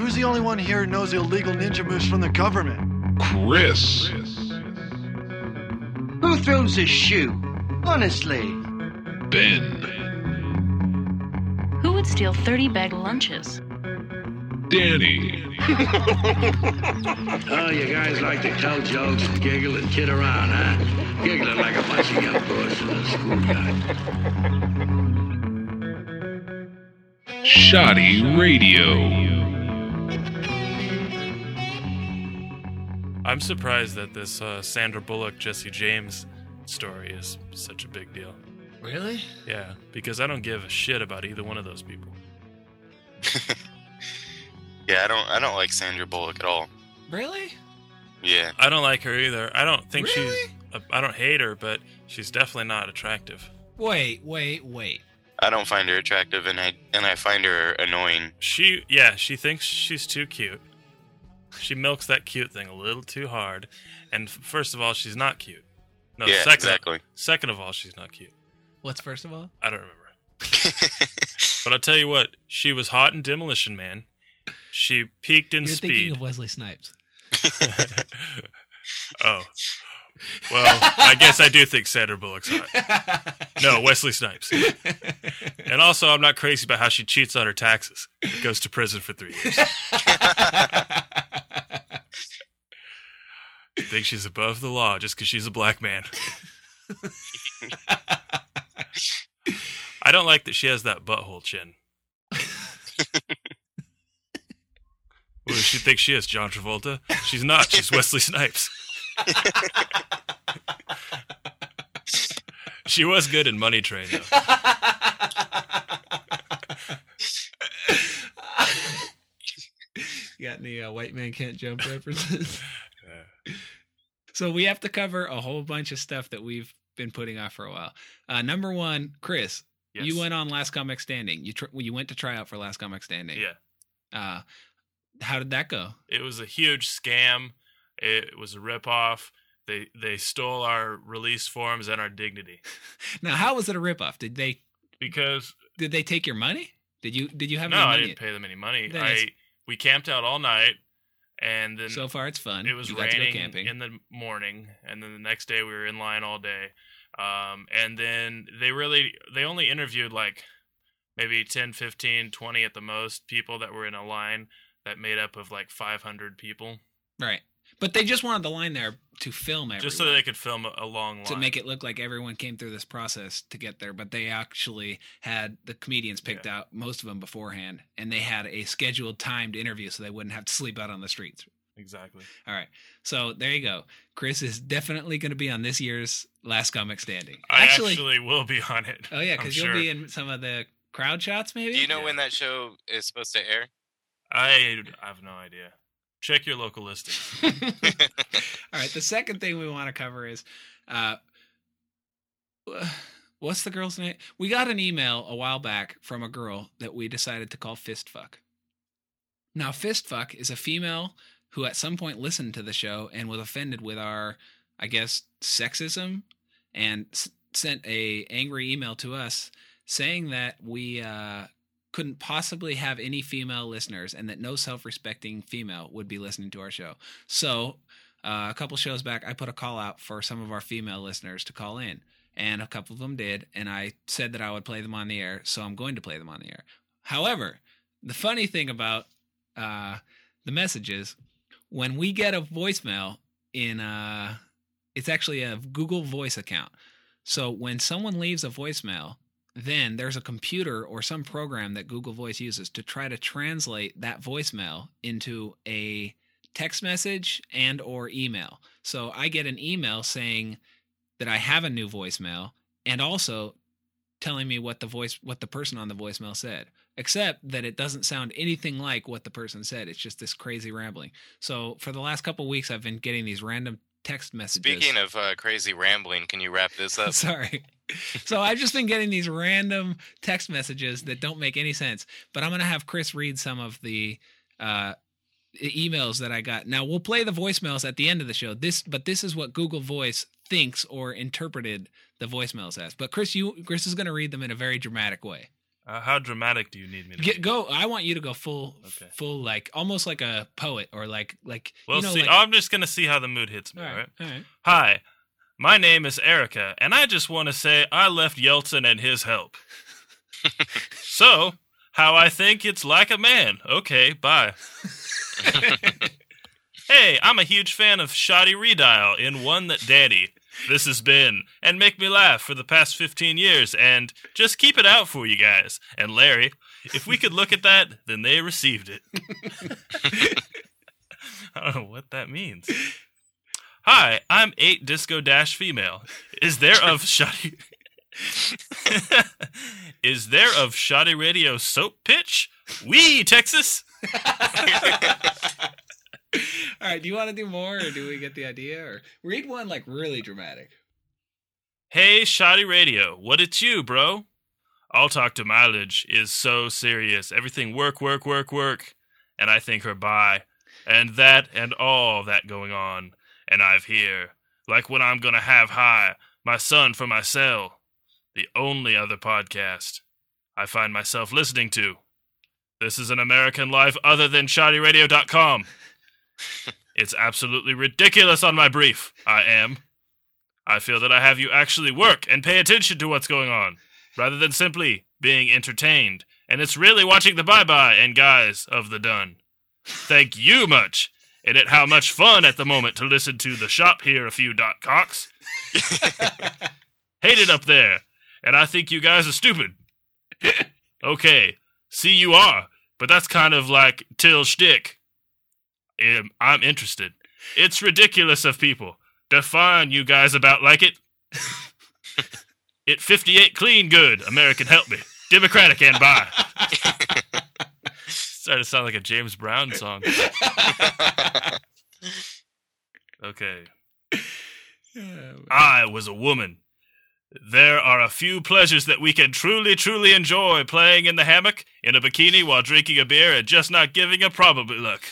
Who's the only one here who knows the illegal ninja moves from the government? Chris. Who throws a shoe? Honestly. Ben. Who would steal 30 bag lunches? Danny. Oh, you guys like to tell jokes and giggle and kid around, huh? Giggling like a bunch of young boys in a schoolyard. Shoddy Radio. I'm surprised that this Sandra Bullock, Jesse James story is such a big deal. Really? Yeah, because I don't give a shit about either one of those people. Yeah, I don't like Sandra Bullock at all. Really? Yeah. I don't like her either. I don't think Really? I don't hate her, but she's definitely not attractive. Wait. I don't find her attractive, and I find her annoying. She thinks she's too cute. She milks that cute thing a little too hard. And first of all, she's not cute. No, Yeah, exactly. Second of all, she's not cute. What's first of all? I don't remember. But I'll tell you what, she was hot in Demolition Man. She peaked in You're Speed. thinking of Wesley Snipes. Oh. Well, I guess I do think Sandra Bullock's hot. No, Wesley Snipes. And also, I'm not crazy about how she cheats on her taxes. Goes to prison for 3 years. Think she's above the law just because she's a black man. I don't like that she has that butthole chin. What does she think she is, John Travolta? She's not. She's Wesley Snipes. She was good in Money Train, though. You got any white man can't jump references? So we have to cover a whole bunch of stuff that we've been putting off for a while. Number one, Chris, Yes. you went on Last Comic Standing. You went to try out for Last Comic Standing. Yeah. How did that go? It was a huge scam. It was a ripoff. They stole our release forms and our dignity. Now, how was it a ripoff? Did they take your money? Did you have No, any I money? didn't pay them any money. Then We camped out all night, and then So far, it's fun. it was You got to go raining camping. in the morning, and then the next day we were in line all day. And then they only interviewed like maybe 10, 15, 20 at the most people that were in a line that made up of like 500 people. Right. But they just wanted the line there to film everyone. Just so that they could film a long line. To make it look like everyone came through this process to get there. But they actually had the comedians picked out, most of them beforehand, and they had a scheduled timed interview so they wouldn't have to sleep out on the streets. Exactly. All right. So there you go. Chris is definitely going to be on this year's Last Comic Standing. I actually will be on it. Oh, yeah, because I'm you'll sure. be in some of the crowd shots, maybe? Do you know when that show is supposed to air? I have no idea. Check your local listings. All right. The second thing we want to cover is, what's the girl's name? We got an email a while back from a girl that we decided to call Fistfuck. Now, Fistfuck is a female who at some point listened to the show and was offended with our, I guess, sexism, and sent a angry email to us saying that we couldn't possibly have any female listeners and that no self-respecting female would be listening to our show. So a couple shows back, I put a call out for some of our female listeners to call in, and a couple of them did, and I said that I would play them on the air, so I'm going to play them on the air. However, the funny thing about the messages, when we get a voicemail in it's actually a Google Voice account. So when someone leaves a voicemail, then there's a computer or some program that Google Voice uses to try to translate that voicemail into a text message and or email. So I get an email saying that I have a new voicemail and also telling me what the person on the voicemail said, except that it doesn't sound anything like what the person said. It's just this crazy rambling. So for the last couple of weeks, I've been getting these random text messages. Speaking of crazy rambling, can you wrap this up? Sorry. So I've just been getting these random text messages that don't make any sense, but I'm going to have Chris read some of the emails that I got. Now we'll play the voicemails at the end of the show. This is what Google Voice thinks or interpreted the voicemails as. But Chris is going to read them in a very dramatic way. How dramatic do you need me to be? Go. I want you to go full, Okay. full, like almost like a poet or like. Well, you know, see, like, I'm just going to see how the mood hits me, all all right, right? all right. Hi, my name is Erica, and I just want to say I left Yeltsin and his help. So, how I think it's like a man. Okay, bye. Hey, I'm a huge fan of Shoddy Redial in One That Danny. This has been, and make me laugh for the past 15 years, and just keep it out for you guys. And Larry, if we could look at that, then they received it. I don't know what that means. Hi, I'm 8 Disco Dash Female. Is there of Shoddy... Is there of Shoddy Radio soap pitch? Wee, Texas! All right, do you want to do more, or do we get the idea? Or read one like really dramatic. Hey, Shoddy Radio, what it's you, bro? I'll talk to mileage is so serious. Everything work. And I think her bi. And that and all that going on. And I've here, like when I'm gonna have high, my son for my cell. The only other podcast I find myself listening to. This is an American life other than ShoddyRadio.com. It's absolutely ridiculous on my brief. I feel that I have you actually work and pay attention to what's going on, rather than simply being entertained. And it's really watching the bye-bye and guys of the done. Thank you much. And it how much fun at the moment to listen to the shop here a few dot cocks. Hate it up there. And I think you guys are stupid. Okay, see you are. But that's kind of like Till shtick. I'm interested. It's ridiculous of people. Define you guys about like it. It 58 clean good. American help me. Democratic and bye. Started to sound like a James Brown song. Okay. I was a woman. There are a few pleasures that we can truly enjoy playing in the hammock, in a bikini while drinking a beer and just not giving a probably look.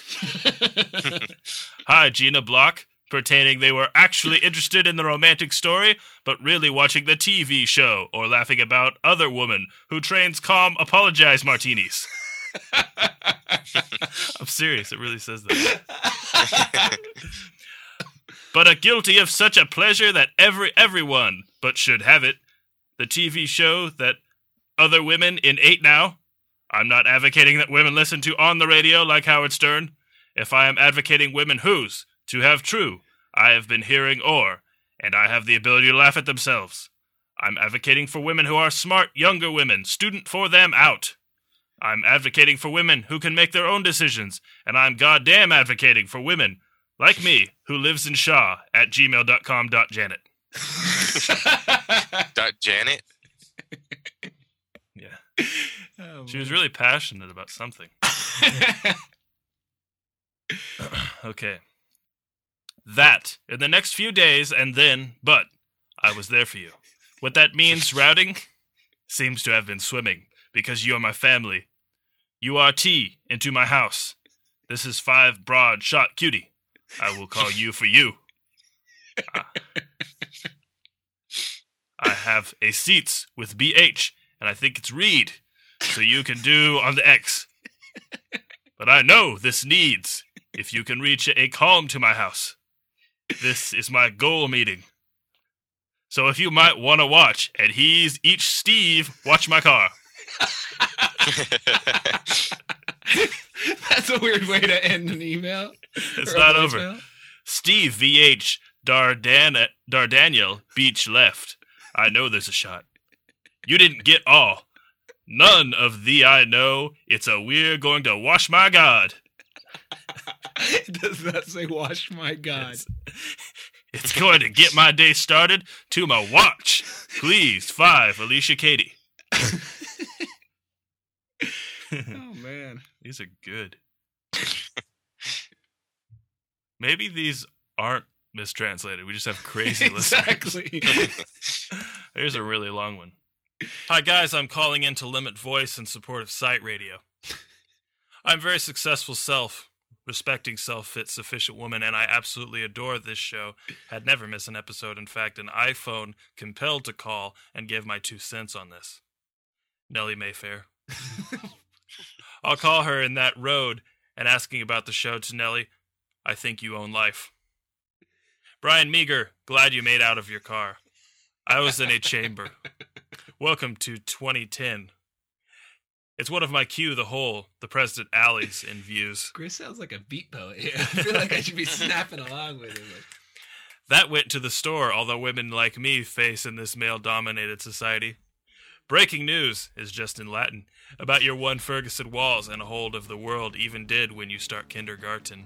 Hi, Gina Block, pertaining they were actually interested in the romantic story, but really watching the TV show or laughing about other woman who trains calm apologize martinis. I'm serious, it really says that. But are guilty of such a pleasure that everyone but should have it. The TV show that other women in 8 now. I'm not advocating that women listen to on the radio like Howard Stern. If I am advocating women whose, to have true, I have been hearing and I have the ability to laugh at themselves. I'm advocating for women who are smart, younger women, student for them out. I'm advocating for women who can make their own decisions, and I'm goddamn advocating for women like me, who lives in Shaw at gmail.com.janet. Janet? Yeah. Oh, She was really passionate about something. Okay. That, in the next few days, and then, but, I was there for you. What that means, routing, seems to have been swimming, because you are my family. You are tea into my house. This is 5 broad shot cutie. I will call you for you. I have a seats with BH, and I think it's Reed, so you can do on the X. But I know this needs, if you can reach a calm to my house. This is my goal meeting. So if you might want to watch, and he's each Steve, watch my car. That's a weird way to end an email. It's Or a not over. voicemail. Steve VH Dardaniel Beach left. I know there's a shot. You didn't get all. None of thee I know. It's a we're going to wash my God. Does that say wash my God? It's going to get my day started to my watch. Please, 5, Alicia Katie. Oh, man. These are good. Maybe these aren't mistranslated. We just have crazy listeners. Exactly. Here's a really long one. Hi, guys. I'm calling in to Limit Voice in support of Sight Radio. I'm a very successful respecting self-fit, sufficient woman, and I absolutely adore this show. Had never missed an episode. In fact, an iPhone compelled to call and give my 2 cents on this. Nellie Mayfair. I'll call her in that road and asking about the show to Nellie. I think you own life. Brian Meager, glad you made out of your car. I was in a chamber. Welcome to 2010. It's one of my cue the hole, the President alleys in views. Chris sounds like a beat poet. I feel like I should be snapping along with him. That went to the store, although women like me face in this male-dominated society. Breaking news is just in Latin about your one Ferguson walls and a hold of the world even did when you start kindergarten.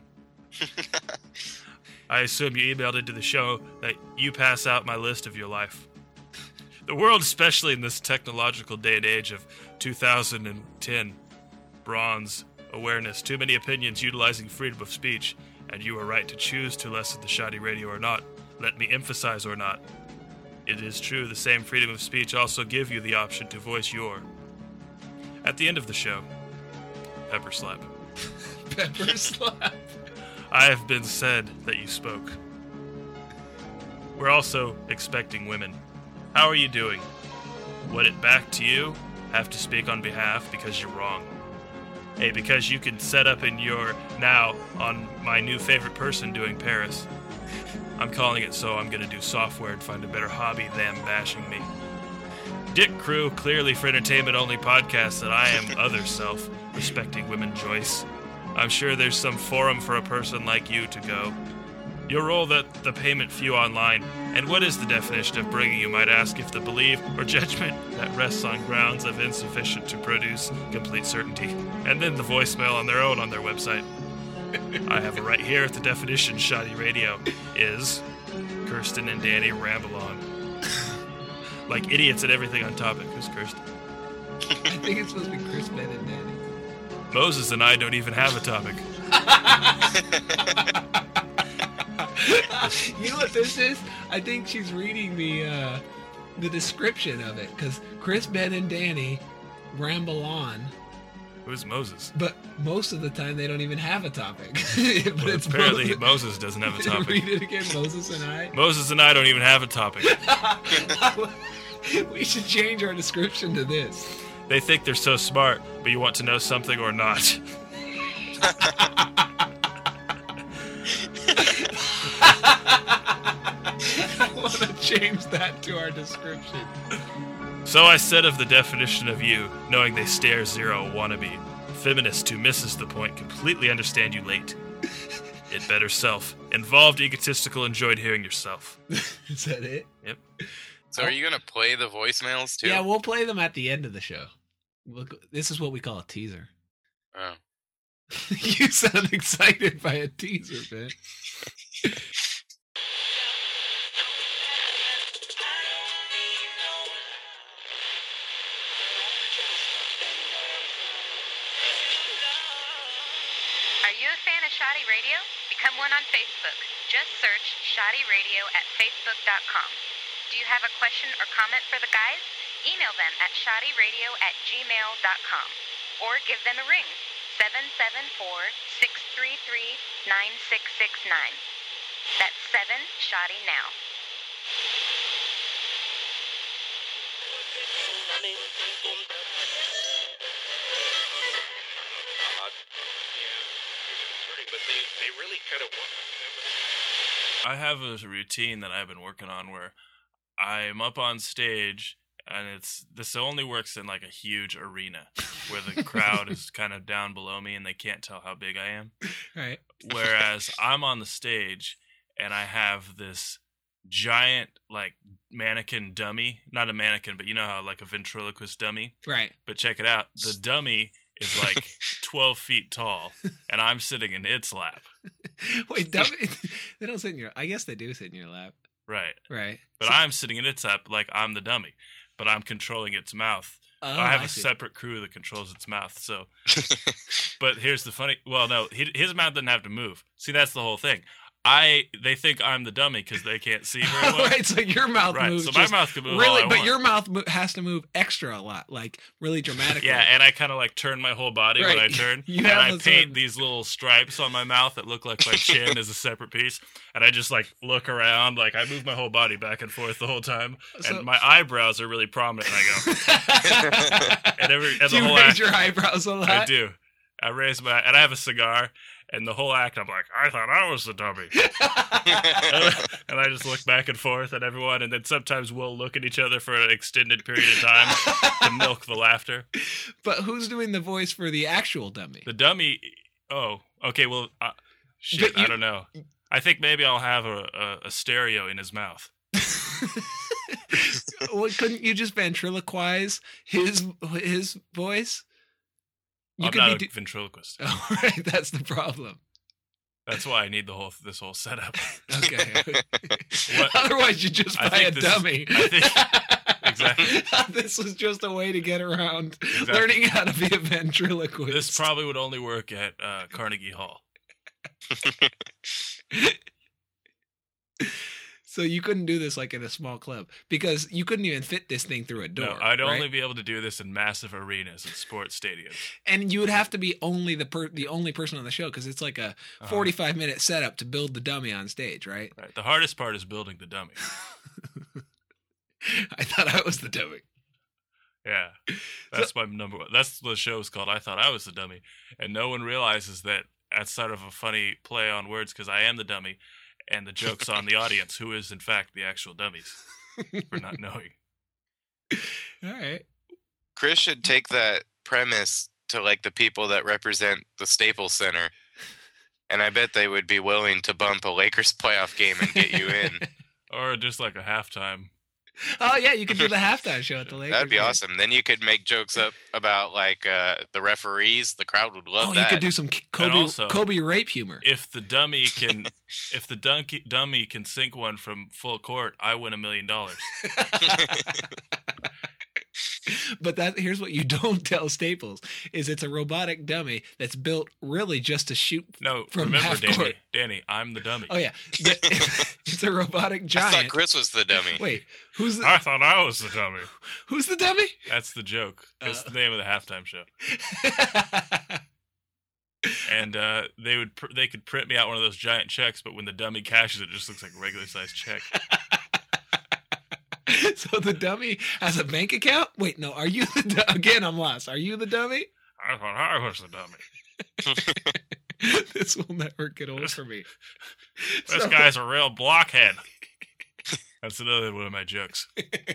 I assume you emailed into the show that you pass out my list of your life. The world, especially in this technological day and age of 2010, bronze, awareness, too many opinions utilizing freedom of speech, and you are right to choose to listen to shoddy radio or not. Let me emphasize or not. It is true the same freedom of speech also give you the option to voice your. At the end of the show, pepper slap. Pepper slap. I have been said that you spoke. We're also expecting women. How are you doing? Would it back to you? Have to speak on behalf because you're wrong. Hey, because you can set up in your now on my new favorite person doing Paris. I'm calling it so I'm gonna do software and find a better hobby than bashing me. Dick Crew, clearly for entertainment only podcast that I am other self, respecting women Joyce. I'm sure there's some forum for a person like you to go. You'll roll the payment few online, and what is the definition of bringing, you might ask, if the belief or judgment that rests on grounds of insufficient to produce complete certainty, and then the voicemail on their own on their website. I have it right here at the definition. Shoddy radio is Kirsten and Danny ramble on. Like idiots at everything on topic. Who's Kirsten? I think it's supposed to be Chris, Ben, and Danny. Moses and I don't even have a topic. You know what this is? I think she's reading the description of it, because Chris, Ben, and Danny ramble on. Who's Moses? But most of the time they don't even have a topic. But Well, it's apparently Moses doesn't have a topic. Read it again, Moses and I. Moses and I don't even have a topic. We should change our description to this. They think they're so smart, but you want to know something or not. I want to change that to our description. So I said of the definition of you, knowing they stare zero wannabe. Feminist who misses the point, completely understand you late. It better self. Involved, egotistical, enjoyed hearing yourself. Is that it? Yep. So are you going to play the voicemails too? Yeah, we'll play them at the end of the show. This is what we call a teaser. Oh. You sound excited by a teaser, man. Are you a fan of Shoddy Radio? Become one on Facebook. Just search Shoddy Radio at facebook.com. Do you have a question or comment for the guys? Email them at shoddyradio@gmail.com or give them a ring, 774-633-9669. That's 7 Shoddy now. But they really kind of want. I have a routine that I've been working on where I'm up on stage, and this only works in like a huge arena where the crowd is kind of down below me and they can't tell how big I am. Right. Whereas I'm on the stage and I have this giant like mannequin dummy, not a mannequin, but you know how like a ventriloquist dummy. Right. But check it out. The dummy is like 12 feet tall and I'm sitting in its lap. Wait, they don't sit in your... I guess they do sit in your lap. Right. Right. But I'm sitting in its lap like I'm the dummy, but I'm controlling its mouth. Oh, I have I a see. separate crew that controls its mouth. So, but here's the funny... Well, no, his mouth doesn't have to move. See, that's the whole thing. they think I'm the dummy because they can't see very well. Right, so your mouth Right, moves. so my mouth can move all really, I but want. your mouth has to move extra a lot, like really dramatically. Yeah, and I kind of like turn my whole body when I Right. turn, You and have I those paint sort of- these little stripes on my mouth that look like my chin is a separate piece, and I just like look around, like I move my whole body back and forth the whole time, So- and my eyebrows are really prominent. And I go, and Do the you whole raise act, your eyebrows a lot? I do. I raise and I have a cigar, and the whole act, I'm like, I thought I was the dummy. And I just look back and forth at everyone, and then sometimes we'll look at each other for an extended period of time to milk the laughter. But who's doing the voice for the actual dummy? The dummy, oh, okay, well, shit, But you- I don't know. I think maybe I'll have a stereo in his mouth. Well, couldn't you just ventriloquize his voice? You I'm not be a ventriloquist. Oh, right, that's the problem. That's why I need this whole setup. Okay. What- Otherwise, you just I buy think a this is- dummy. I think- exactly. This was just a way to get around Exactly. learning how to be a ventriloquist. This probably would only work at Carnegie Hall. So you couldn't do this like in a small club because you couldn't even fit this thing through a door. No, I'd right? only be able to do this in massive arenas and sports stadiums. And you would have to be only the only person on the show because it's like a 45-minute setup to build the dummy on stage, right? Right. The hardest part is building the dummy. I thought I was the dummy. Yeah, that's my number one. That's what the show's called. I thought I was the dummy, and no one realizes that that's sort of a funny play on words because I am the dummy, and the joke's on the audience, who is in fact the actual dummies, for not knowing. All right. Chris should take that premise to like the people that represent the Staples Center, and I bet they would be willing to bump a Lakers playoff game and get you in. Or just like a halftime. Oh yeah, you could do the halftime show at the Lakers. That'd be right? awesome. Then you could make jokes up about like the referees. The crowd would love Oh, that. you could do some also- Kobe rape humor. If the dummy can, if the dummy can sink one from full court, I win $1 million. But here's what you don't tell Staples is it's a robotic dummy that's built really just to shoot. No, From remember, half Danny. court. Danny, I'm the dummy. Oh yeah, it's a robotic I giant. thought Chris was the dummy. Wait, who's I thought I was the dummy. who's the dummy? That's the joke. It's the name of the halftime show. And they could print me out one of those giant checks, but when the dummy cashes, it just looks like a regular sized check. So the dummy has a bank account? Wait, no. Are you again? I'm lost. Are you the dummy? I thought I was the dummy. This will never get old for me. This So- guy's a real blockhead. That's another one of my jokes.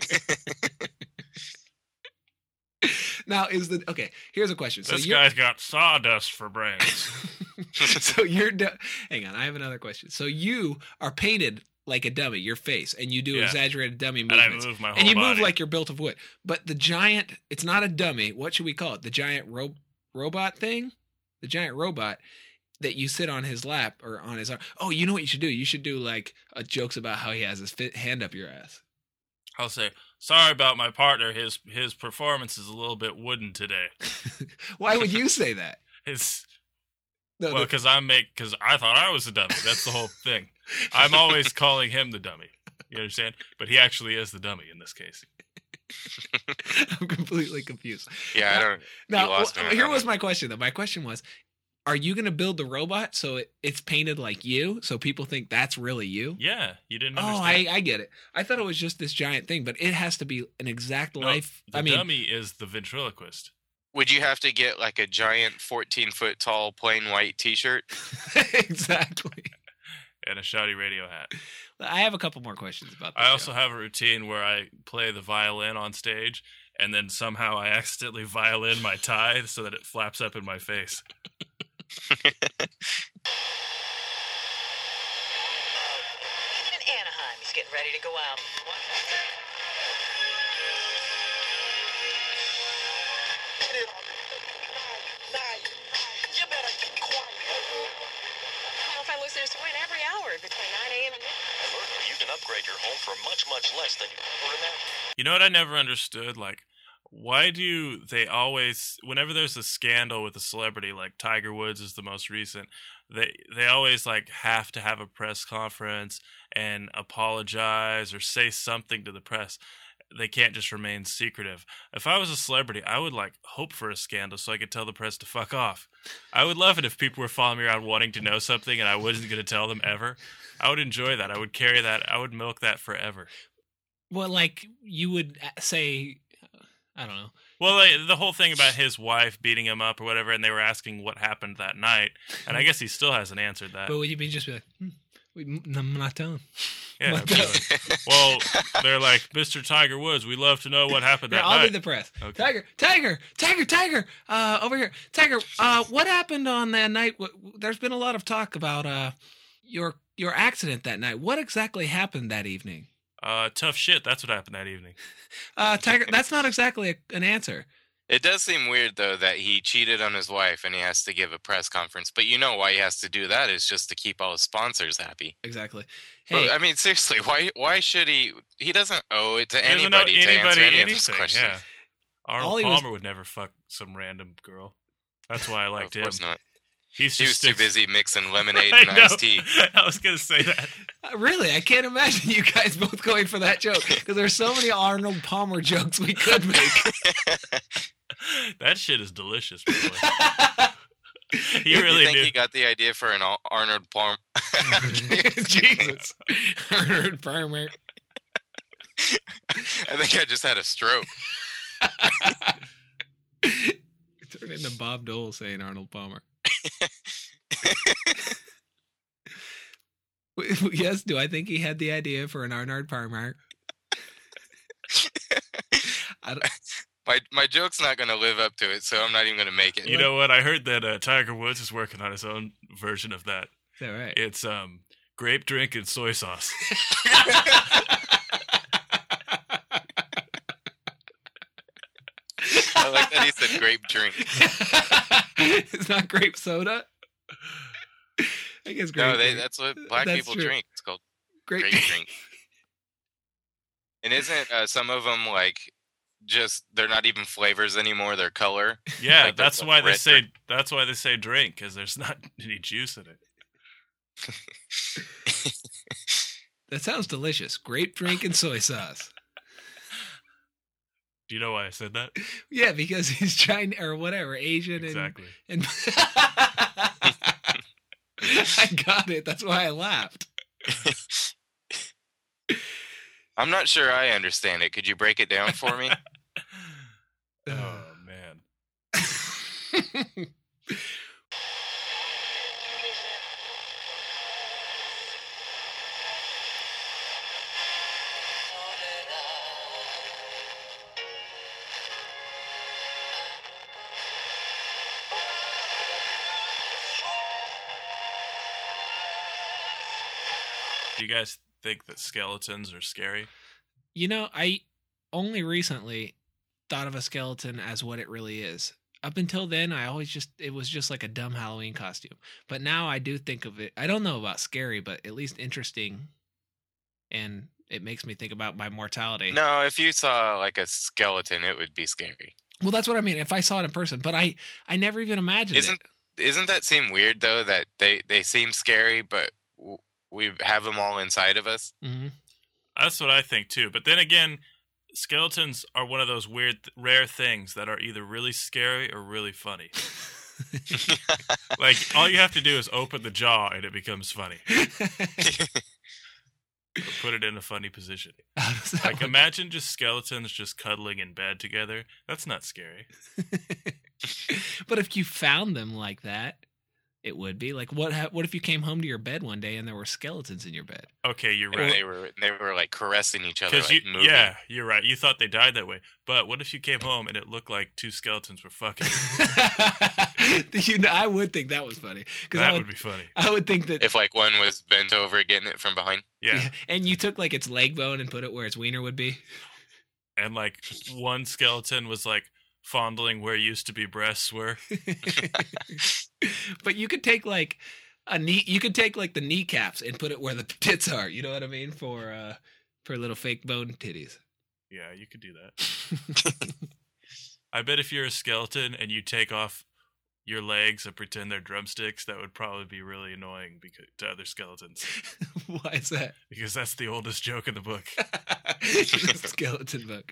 Now okay? Here's a question. So This you're, guy's got sawdust for brains. so you're hang on. I have another question. So you are painted like a dummy, your face, and you do Yeah. exaggerated dummy And I movements. move my whole and you body. move like you're built of wood. But the giant, it's not a dummy. What should we call it? The giant robot thing? The giant robot that you sit on his lap or on his arm. Oh, you know what you should do? You should do like jokes about how he has his hand up your ass. I'll say, sorry about my partner. His performance is a little bit wooden today. Why would you say that? No, Well, because I thought I was the dummy. That's the whole thing. I'm always calling him the dummy. You understand? But he actually is the dummy in this case. I'm completely confused. Yeah, I don't. Now, you lost me on here that was one. my question, though. My question was, are you going to build the robot so it's painted like you, so people think that's really you? Yeah, you didn't Oh, understand. I get it. I thought it was just this giant thing, but it has to be an exact No, life. The I mean, dummy is the ventriloquist. Would you have to get like a giant 14-foot tall plain white T-shirt? exactly. And a Shouty Radio hat. I have a couple more questions about this. I also have a routine where I play the violin on stage, and then somehow I accidentally violin my tie so that it flaps up in my face. In Anaheim, he's getting ready to go out. You better keep quiet. Qualifying listeners to win every hour between 9 a.m. and midnight. Look, you can upgrade your home for much, much less than you put in that. You know what I never understood? Like, Why do they always, whenever there's a scandal with a celebrity, like Tiger Woods is the most recent, they always like have to have a press conference and apologize or say something to the press. They can't just remain secretive. If I was a celebrity, I would like hope for a scandal so I could tell the press to fuck off. I would love it if people were following me around wanting to know something and I wasn't going to tell them ever. I would enjoy that. I would carry that. I would milk that forever. Well, like you would say, I don't know. Well, like, the whole thing about his wife beating him up or whatever, and they were asking what happened that night, and I guess he still hasn't answered that. But would you just be like, I'm not telling. Yeah. Well, they're like, Mr. Tiger Woods, we love to know what happened that night. I'll be the press. Okay. Tiger, over here. Tiger, what happened on that night? There's been a lot of talk about your accident that night. What exactly happened that evening? Tough shit. That's what happened that evening. Tiger, that's not exactly an answer. It does seem weird, though, that he cheated on his wife and he has to give a press conference. But you know why he has to do that is just to keep all his sponsors happy. Exactly. Hey, but, I mean, seriously, why should he? He doesn't owe it to anybody to answer any of his questions. Yeah. Arnold Palmer would never fuck some random girl. That's why I liked him. Of course not. He was too busy mixing lemonade and iced tea. I was going to say that. Really? I can't imagine you guys both going for that joke because there's so many Arnold Palmer jokes we could make. That shit is delicious, boy. He You really think did. he got the idea for an Arnold Palmer? Jesus. Arnold Palmer. I think I just had a stroke. Turn into Bob Dole saying Arnold Palmer. Yes, do I think he had the idea for an Arnold Palmer? My joke's not going to live up to it, so I'm not even going to make it. You know what? I heard that Tiger Woods is working on his own version of that. Is that right? It's grape drink and soy sauce. I like that he said grape drink. It's not grape soda? I guess grape drink. That's what black people drink. It's called grape drink. And isn't some of them like just they're not even flavors anymore, they're color? Yeah, like that's why they say that's why they say drink, because there's not any juice in it. That sounds delicious. Grape drink and soy sauce. Do you know why I said that? Yeah, because he's Chinese or whatever, Asian. Exactly. And I got it. That's why I laughed. I'm not sure I understand it. Could you break it down for me? Oh, man. Do you guys think that skeletons are scary? You know, I only recently thought of a skeleton as what it really is. Up until then, it was just like a dumb Halloween costume. But now I do think of it. I don't know about scary, but at least interesting. And it makes me think about my mortality. No, if you saw like a skeleton, it would be scary. Well, that's what I mean. If I saw it in person, but I never even imagined it. Isn't that seem weird though? That they seem scary, but we have them all inside of us. Mm-hmm. That's what I think too. But then again, skeletons are one of those weird, rare things that are either really scary or really funny. Like all you have to do is open the jaw and it becomes funny. Or put it in a funny position. Like imagine just skeletons just cuddling in bed together. That's not scary. But if you found them like that, it would be like what if you came home to your bed one day and there were skeletons in your bed? Okay, you're right. They were like caressing each other, like moving. Yeah, you're right. You thought they died that way, but what if you came home and it looked like two skeletons were fucking? I would think that was funny. That would be funny. I would think that if like one was bent over getting it from behind. Yeah, and you took like its leg bone and put it where its wiener would be, and like one skeleton was like fondling where used to be breasts were. But you could take like you could take like the kneecaps and put it where the tits are. You know what I mean? For little fake bone titties. Yeah, you could do that. I bet if you're a skeleton and you take off your legs and pretend they're drumsticks, that would probably be really annoying to other skeletons. Why is that? Because that's the oldest joke in the book. Skeleton book.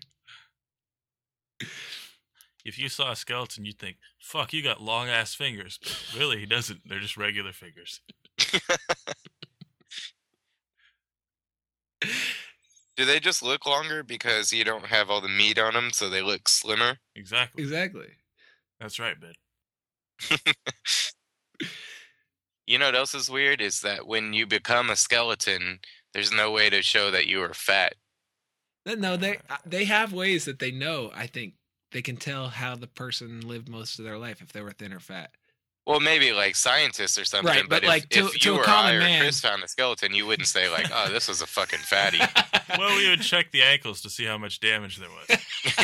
If you saw a skeleton, you'd think, fuck, you got long-ass fingers. But really, he doesn't. They're just regular fingers. Do they just look longer because you don't have all the meat on them, so they look slimmer? Exactly. Exactly. That's right, Ben. You know what else is weird? Is that when you become a skeleton, there's no way to show that you are fat. No, they have ways that they know, I think. They can tell how the person lived most of their life if they were thin or fat. Well, maybe like scientists or something. Right, but like if to you a or common I or man, Chris found a skeleton, you wouldn't say like, "Oh, this was a fucking fatty." Well, we would check the ankles to see how much damage there was.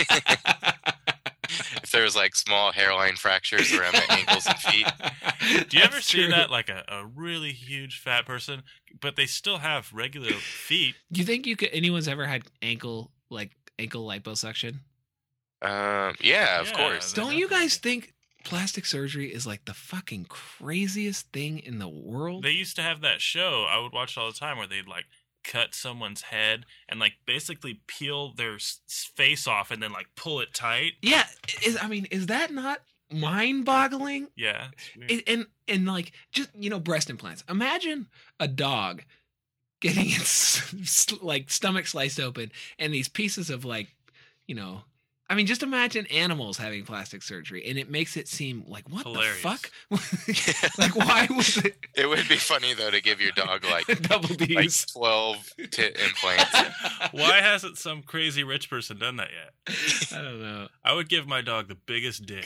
If there was like small hairline fractures around the ankles and feet. Do you ever see that, like a really huge fat person, but they still have regular feet? Do you think anyone's ever had ankle liposuction? Yeah, of course. Don't you guys think plastic surgery is like the fucking craziest thing in the world? They used to have that show I would watch all the time where they'd like cut someone's head and like basically peel their face off and then like pull it tight. Yeah, is that not mind-boggling? Yeah. And like just breast implants. Imagine a dog getting its like stomach sliced open and these pieces of like just imagine animals having plastic surgery, and it makes it seem like, what hilarious. The fuck? Like, why was it? It would be funny, though, to give your dog, like, double D's. Like 12 tit implants. Why hasn't some crazy rich person done that yet? I don't know. I would give my dog the biggest dick.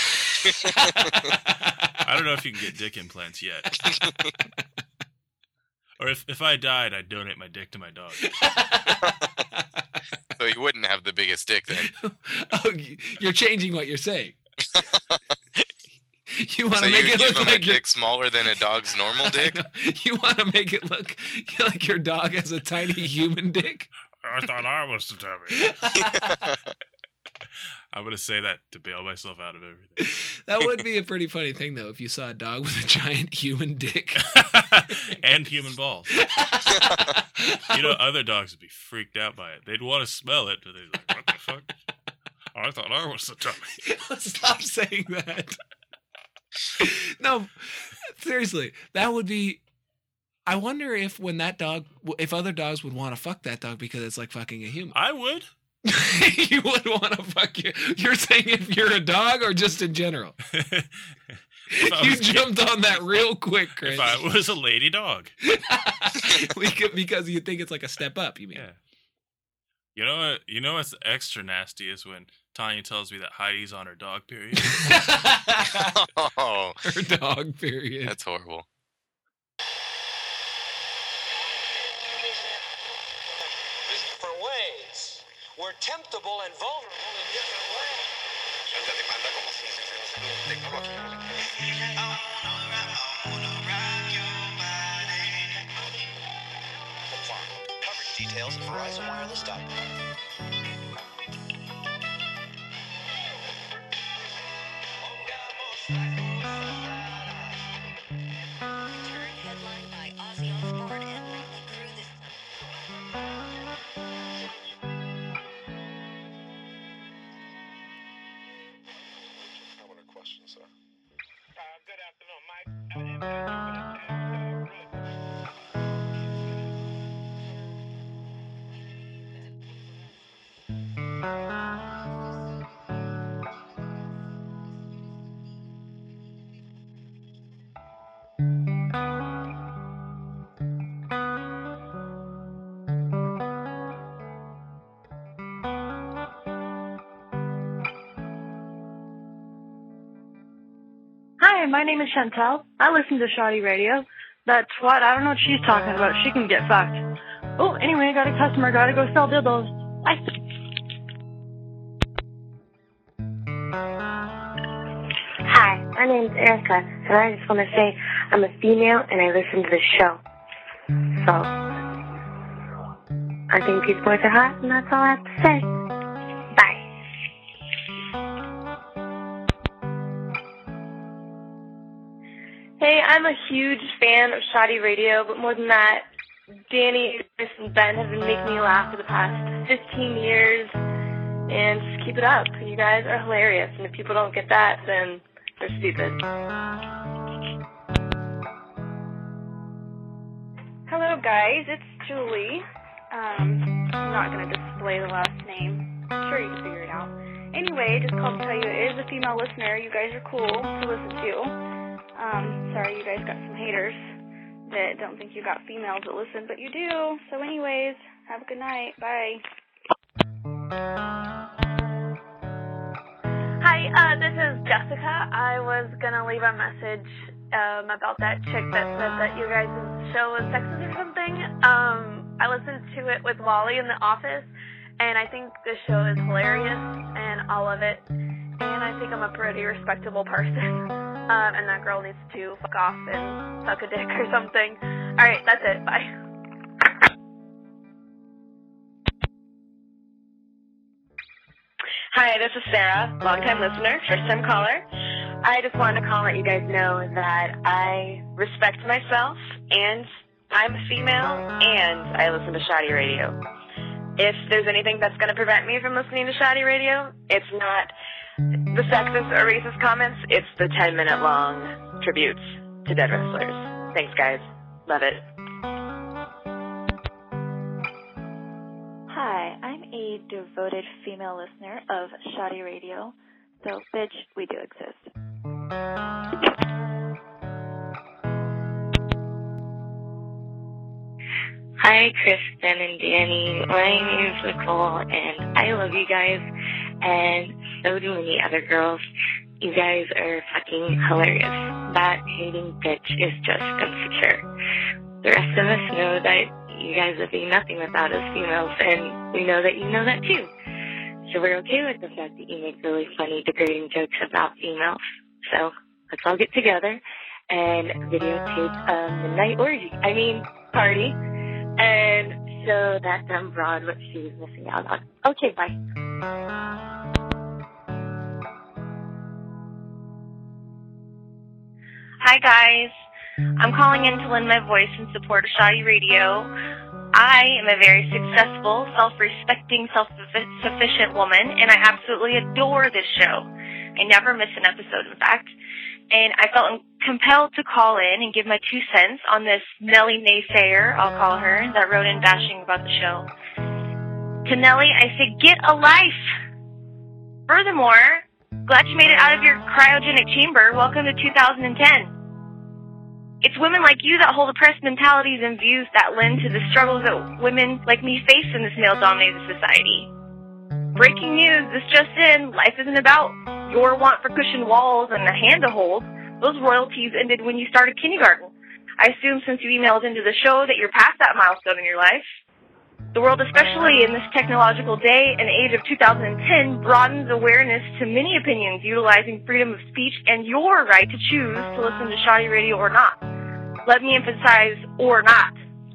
I don't know if you can get dick implants yet. Or if I died, I'd donate my dick to my dog. So you wouldn't have the biggest dick then. Oh, you're changing what you're saying. You want to so make it look like a dick smaller than a dog's normal dick? You want to make it look like your dog has a tiny human dick? I thought I was the dummy. I'm going to say that to bail myself out of everything. That would be a pretty funny thing, though, if you saw a dog with a giant human dick. And human balls. Other dogs would be freaked out by it. They'd want to smell it, but they'd be like, what the fuck? I thought I was the dummy. Stop saying that. No, seriously, that would be... I wonder if other dogs would want to fuck that dog because it's like fucking a human. I would. You would want to fuck you. You're saying if you're a dog or just in general? You jumped on that real quick, Chris. If I was a lady dog. Because you think it's like a step up, you mean? Yeah. You know what's extra nasty is when Tanya tells me that Heidi's on her dog period. Oh, her dog period. That's horrible. For ways. We're temptable and vulnerable in different ways. Coverage details at VerizonWireless.com. Turn headline by Ozzy Osbourne and Motley Crue this I want a question, sir. Good afternoon, Mike. Hi, my name is Chantel. I listen to Shoddy Radio. That's what? I don't know what she's talking about. She can get fucked. Oh, anyway, I got a customer. Gotta go sell dildos. Bye. Hi, my name's Erica, and I just want to say I'm a female and I listen to the show. So, I think these boys are hot, and that's all I have to say. Bye. I'm a huge fan of Shoddy Radio, but more than that, Danny, Chris, and Ben have been making me laugh for the past 15 years. And just keep it up. You guys are hilarious. And if people don't get that, then they're stupid. Hello, guys. It's Julie. I'm not going to display the last name. I'm sure you can figure it out. Anyway, just called to tell you it is a female listener. You guys are cool to listen to. Sorry you guys got some haters that don't think you got females that listen, but you do. So anyways, have a good night. Bye. Hi, this is Jessica. I was gonna leave a message about that chick that said that you guys' show was sexist or something. I listened to it with Wally in the office, and I think this show is hilarious, and all of it. And I think I'm a pretty respectable person. And that girl needs to fuck off and suck a dick or something. Alright, that's it. Bye. Hi, this is Sarah, long-time listener, first-time caller. I just wanted to call and let you guys know that I respect myself, and I'm a female, and I listen to Shoddy Radio. If there's anything that's going to prevent me from listening to Shoddy Radio, it's not the sexist or racist comments, it's the 10-minute long tributes to dead wrestlers. Thanks, guys. Love it. Hi, I'm a devoted female listener of Shoddy Radio, so bitch, we do exist. Hi, Kristen and Danny. My name's Nicole, and I love you guys, and so do many other girls. You guys are fucking hilarious. That hating bitch is just insecure. The rest of us know that you guys would be nothing without us females, and we know that you know that too. So we're okay with the fact that you make really funny, degrading jokes about females. So let's all get together and videotape a midnight party, and show that dumb broad what she was missing out on. Okay, bye. Hi, guys. I'm calling in to lend my voice in support of Shoddy Radio. I am a very successful, self-respecting, self-sufficient woman, and I absolutely adore this show. I never miss an episode, in fact. And I felt compelled to call in and give my 2 cents on this Nellie naysayer, I'll call her, that wrote in bashing about the show. To Nellie, I say, get a life! Furthermore, glad you made it out of your cryogenic chamber. Welcome to 2010. It's women like you that hold oppressed mentalities and views that lend to the struggles that women like me face in this male-dominated society. Breaking news, this just in, life isn't about your want for cushioned walls and a hand to hold. Those royalties ended when you started kindergarten. I assume since you emailed into the show that you're past that milestone in your life. The world, especially in this technological day and age of 2010, broadens awareness to many opinions utilizing freedom of speech and your right to choose to listen to Shoddy Radio or not. Let me emphasize, or not.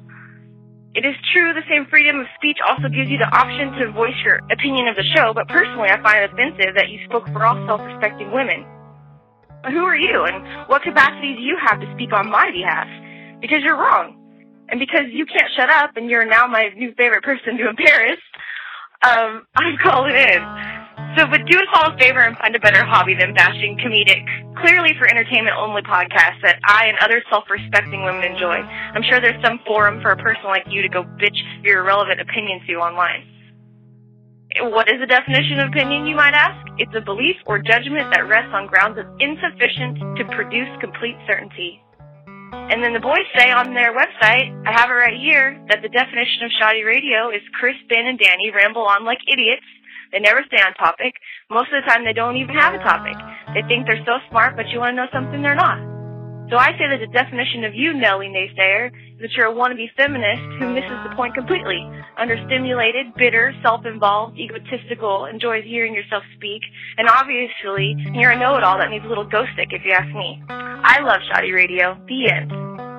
It is true the same freedom of speech also gives you the option to voice your opinion of the show, but personally I find it offensive that you spoke for all self-respecting women. But who are you, and what capacity do you have to speak on my behalf? Because you're wrong. And because you can't shut up, and you're now my new favorite person to embarrass, I'm calling in. So, but do us all a favor and find a better hobby than bashing comedic, clearly for entertainment-only podcasts that I and other self-respecting women enjoy. I'm sure there's some forum for a person like you to go bitch your irrelevant opinions to online. What is the definition of opinion, you might ask? It's a belief or judgment that rests on grounds of insufficient to produce complete certainty. And then the boys say on their website, I have it right here, that the definition of Shoddy Radio is Chris, Ben, and Danny ramble on like idiots. They never stay on topic. Most of the time, they don't even have a topic. They think they're so smart, but you want to know something, they're not. So I say that the definition of you, Nellie naysayer, is that you're a wannabe feminist who misses the point completely. Understimulated, bitter, self-involved, egotistical, enjoys hearing yourself speak, and obviously, you're a know-it-all that needs a little ghost stick, if you ask me. I love Shoddy Radio. The end.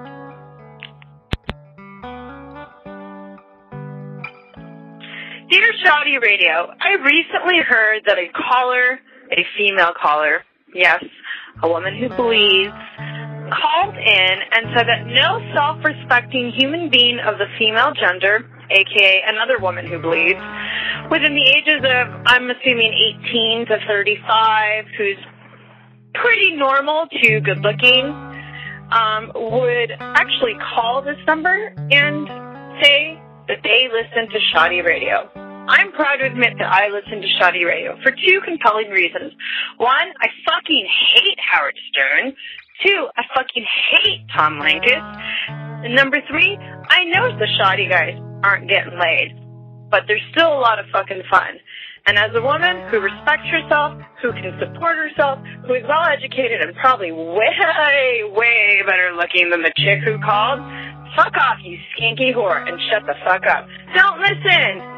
Dear Shoddy Radio, I recently heard that a female caller, yes, a woman who believes called in and said that no self-respecting human being of the female gender, aka another woman who bleeds, within the ages of, I'm assuming 18 to 35, who's pretty normal to good looking, would actually call this number and say that they listen to Shoddy Radio. I'm proud to admit that I listen to Shoddy Radio for two compelling reasons. One, I fucking hate Howard Stern. Two, I fucking hate Tom Lankus. And number three, I know the Shoddy guys aren't getting laid, but there's still a lot of fucking fun. And as a woman who respects herself, who can support herself, who is well educated and probably way, way better looking than the chick who called, fuck off, you skanky whore, and shut the fuck up. Don't listen!